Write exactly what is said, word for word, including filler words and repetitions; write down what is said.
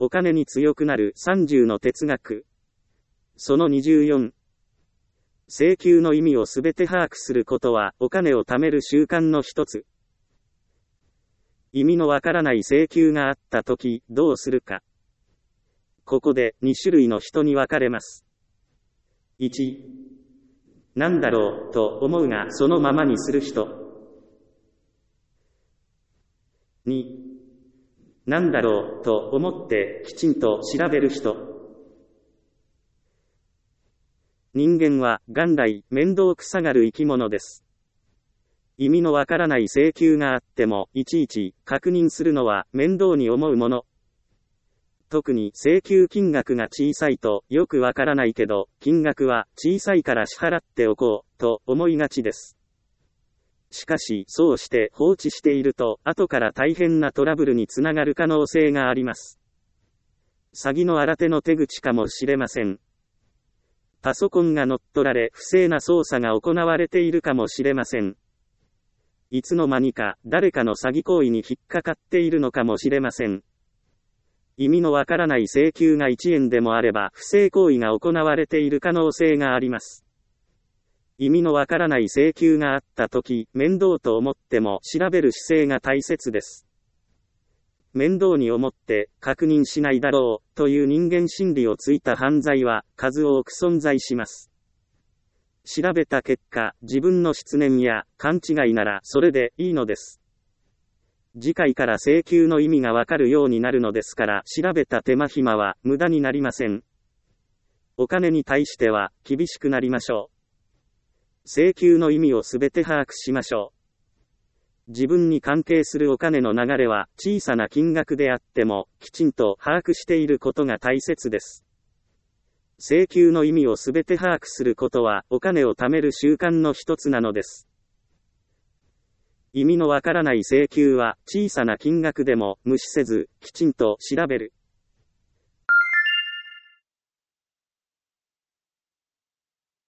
お金に強くなるさんじゅうの哲学。そのにじゅうよん。請求の意味をすべて把握することはお金を貯める習慣の一つ。意味のわからない請求があったとき、どうするか。ここでに種類の人に分かれます。いち、なんだろうと思うがそのままにする人。に、なんだろうと思ってきちんと調べる人。人間は元来面倒くさがる生き物です。意味のわからない請求があってもいちいち確認するのは面倒に思うもの。特に請求金額が小さいとよくわからないけど、金額は小さいから支払っておこうと思いがちです。しかしそうして放置していると後から大変なトラブルにつながる可能性があります。詐欺の新手の手口かもしれません。パソコンが乗っ取られ不正な操作が行われているかもしれません。いつの間にか誰かの詐欺行為に引っかかっているのかもしれません。意味のわからない請求がいちえんでもあれば不正行為が行われている可能性があります。意味のわからない請求があったとき、面倒と思っても調べる姿勢が大切です。面倒に思って確認しないだろうという人間心理をついた犯罪は数多く存在します。調べた結果、自分の失念や勘違いならそれでいいのです。次回から請求の意味がわかるようになるのですから、調べた手間暇は無駄になりません。お金に対しては厳しくなりましょう。請求の意味をすべて把握しましょう。自分に関係するお金の流れは小さな金額であってもきちんと把握していることが大切です。請求の意味をすべて把握することはお金を貯める習慣の一つなのです。意味のわからない請求は小さな金額でも無視せずきちんと調べる。